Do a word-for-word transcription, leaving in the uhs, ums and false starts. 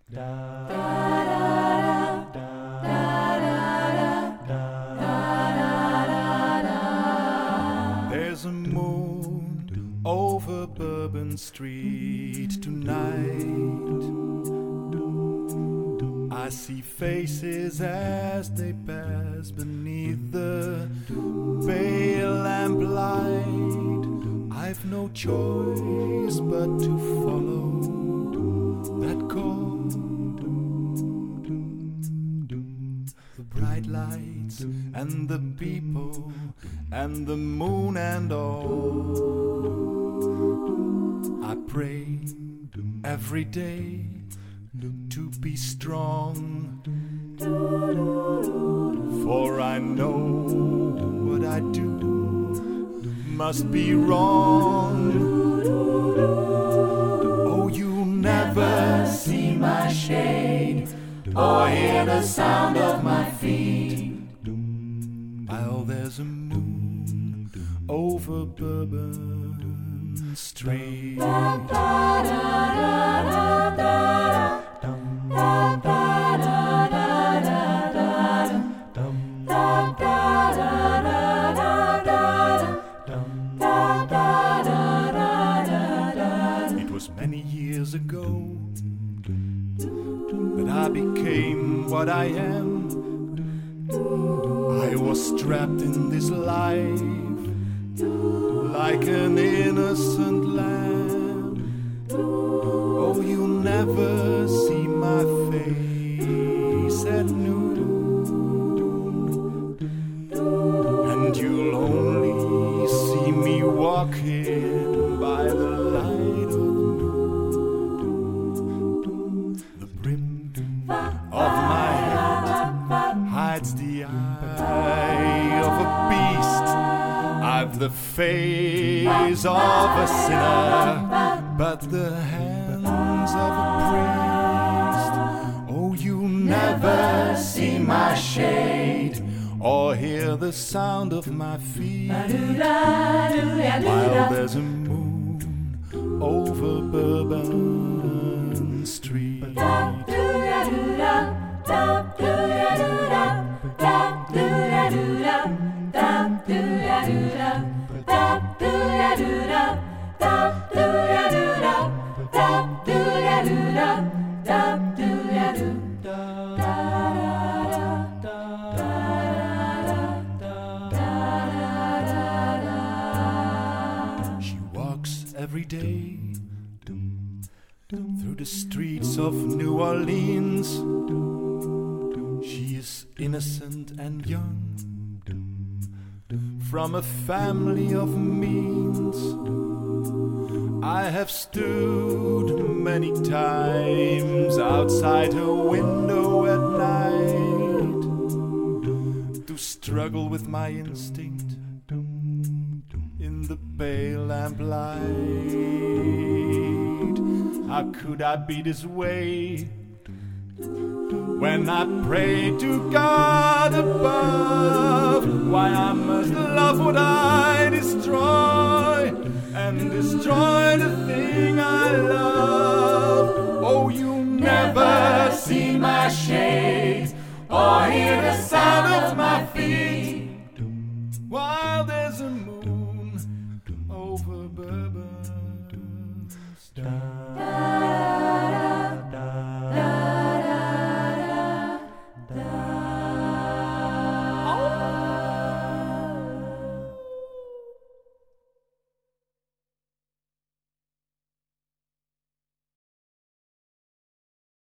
There's a moon over Bourbon Street tonight. I see faces as they pass beneath the pale lamplight. I've no choice but to follow that call. The bright lights and the people and the moon and all. I pray every day to be strong, for I know what I do must be wrong. Oh, you'll never see my shade or hear the sound of my feet while there's a moon over Bourbon Street. It was many years ago that I became what I am. I was trapped in this life like an innocent lamb. Oh, you'll never see my face at noon, and you'll only see me walking by the light of the moon. The brim of my head hides the eye of a beast. I've the face of a sinner, but the hands of a priest. Oh, you'll never see my shade or hear the sound of my feet while there's a moon over Bourbon Street. She walks every day through the streets of New Orleans. She is innocent and young, from a family of means. I have stood many times outside her window at night to struggle with my instinct in the pale lamplight. How could I be this way when I pray to God above? Why I must love what I destroy and destroy the thing I love. Oh, you'll never see my shade or hear